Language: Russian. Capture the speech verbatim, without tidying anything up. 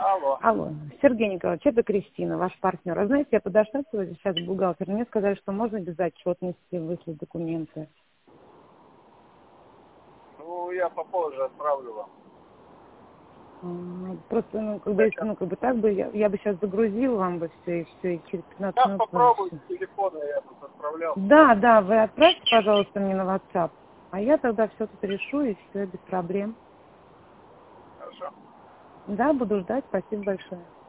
Алло. Алло, Сергей Николаевич, это Кристина, ваш партнер. А знаете, я подошла сегодня сейчас к бухгалтеру, мне сказали, что можно без отчетности выслать документы. Ну, я попозже отправлю вам. М, Просто, ну, когда, если, ну, как бы так бы, я, я бы сейчас загрузила вам бы все, и все, и через пятнадцать Сейчас минут попробую всё. с телефона, я тут отправлял. Да, да, вы отправьте, пожалуйста, мне на WhatsApp, а я тогда все тут решу, и все, без проблем. Хорошо. Да, буду ждать, спасибо большое.